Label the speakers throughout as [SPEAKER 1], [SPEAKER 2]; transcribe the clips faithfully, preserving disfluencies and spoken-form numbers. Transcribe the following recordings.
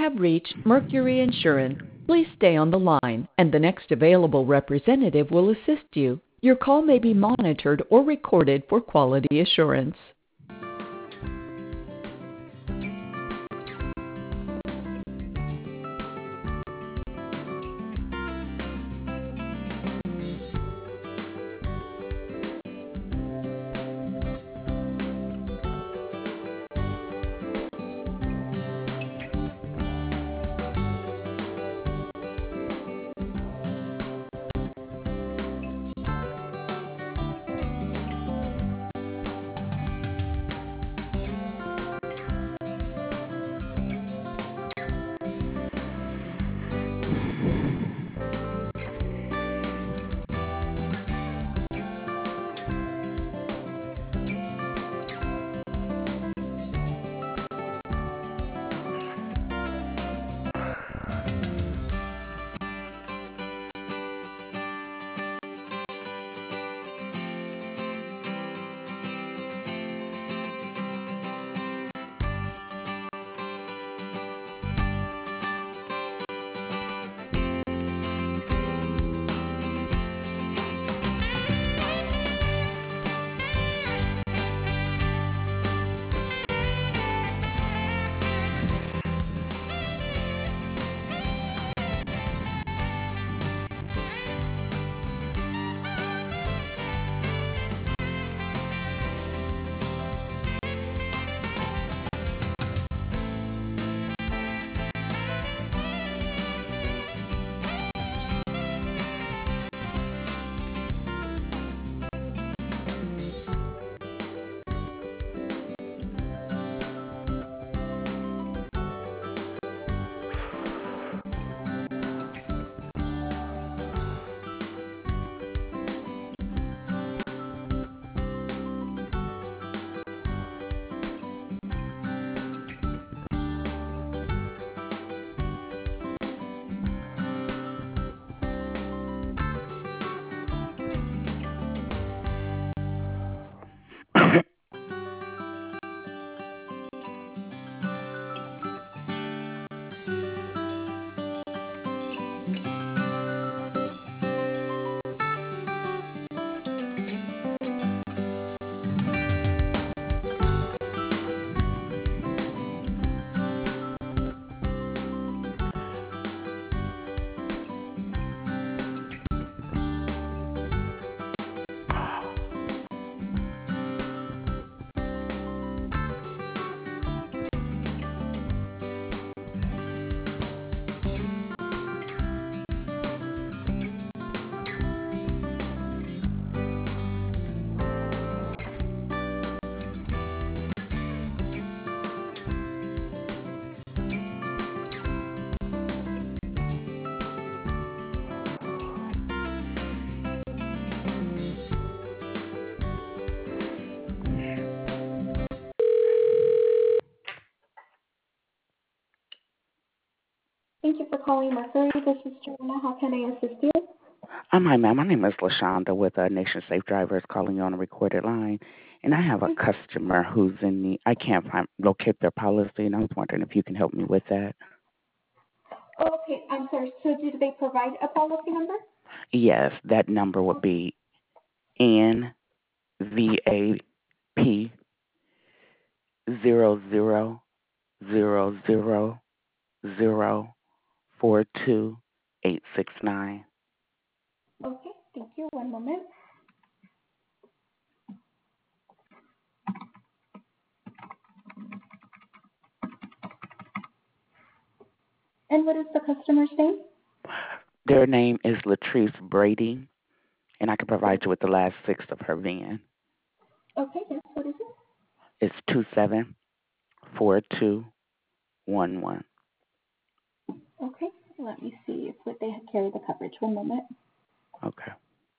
[SPEAKER 1] have reached Mercury Insurance. Please stay on the line, and the next available representative will assist you. Your call may be monitored or recorded for quality assurance.
[SPEAKER 2] Thank you for calling Mercury. This is Joanna. How can I assist you?
[SPEAKER 3] Um, hi, ma'am. My name is LaShonda with uh, Nation Safe Drivers calling you on a recorded line. And I have a customer who's in the, I can't find, locate their policy, and I was wondering if you can help me with that.
[SPEAKER 2] Oh, okay, I'm sorry. So did they provide a policy number?
[SPEAKER 3] Yes, that number would be N V A P zero zero zero zero zero four two eight six nine.
[SPEAKER 2] Okay, thank you. One moment. And what is the customer's name?
[SPEAKER 3] Their name is Latrice Brady, and I can provide you with the last six of her V I N.
[SPEAKER 2] Okay, yes, what is it?
[SPEAKER 3] It's two seven four two one one.
[SPEAKER 2] Okay, let me see if what they carry the coverage. One moment.
[SPEAKER 3] Okay.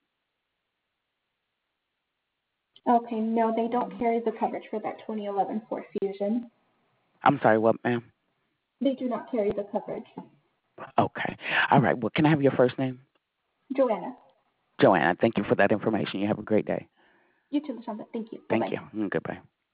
[SPEAKER 2] Okay, no, they don't carry the coverage for that twenty eleven Ford Fusion.
[SPEAKER 3] I'm sorry, what, ma'am?
[SPEAKER 2] They do not carry the coverage.
[SPEAKER 3] Okay. All right. Well, can I have your first name?
[SPEAKER 2] Joanna.
[SPEAKER 3] Joanna, thank you for that information. You have a great day.
[SPEAKER 2] You too, LaShonda. Thank you.
[SPEAKER 3] Thank
[SPEAKER 2] Bye-bye.
[SPEAKER 3] you. Mm, goodbye.